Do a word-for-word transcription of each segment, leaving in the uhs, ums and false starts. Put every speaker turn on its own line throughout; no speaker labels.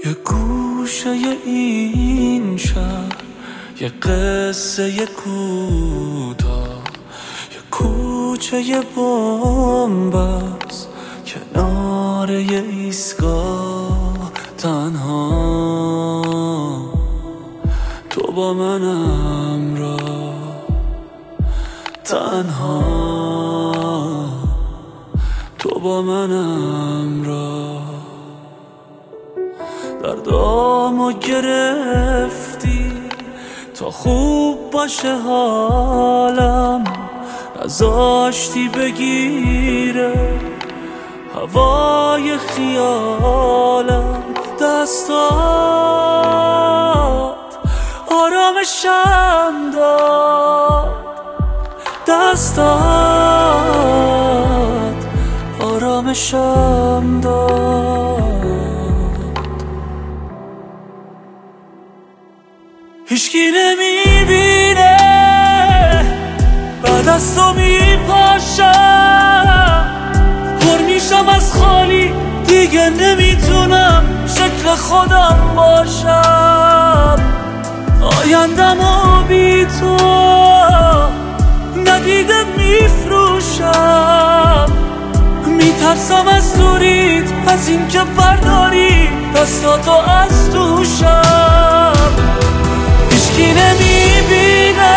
یه گوشه این شهر، یه قصه یه کوتاه، یه کوچه یه بنبست کنار یه ایستگاه. تنها تو با منم را، تنها تو با منم را. دردامو گرفتی تا خوب باشه حالم، نذاشتی بگیره هوای خیالم. دستات آرامشم داد، دستات آرامشم داد. هیچکی نمیبینه بعد از تو میپاشم، پر میشم از خالی دیگه نمیتونم شکل خودم باشم. آیندمو بی تو ندیده میفروشم، میترسم از دوریت، از این که برداری دستاتو از دوشم. هیچکی نمیبینه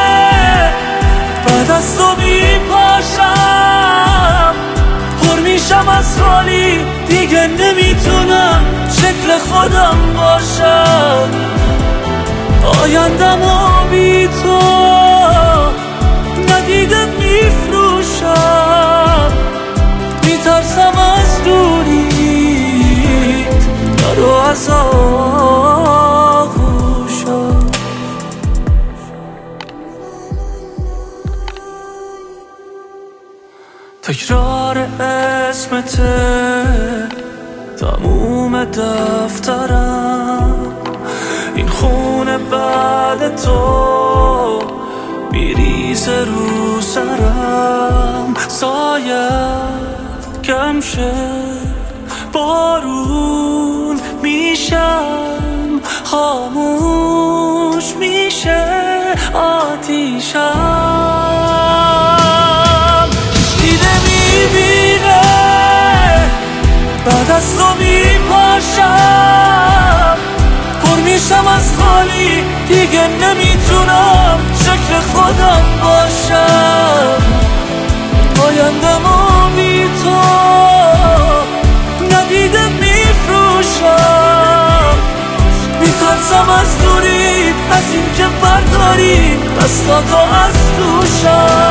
بعد از تو میپاشم، پر میشم از خالی دیگه نمیتونم شکل خودم باشم. آیندمو بی تو ندیده میفروشم، میترسم از دوریت نرو از آغوشم. تکرار اسمته تموم دفترم، این خونه بعد تو میریزه رو سرم. سایت کم شه بارون میشم، خاموش میشه آتیشم. دیده میبینه بعد از تو میپاشم، پر میشم از خالی دیگه نمیتونم شکل خودم باشم. آیندمو بی تو ندیده میفروشم، میترسم از دوریت، از این که برداری دستاتو از دوشم.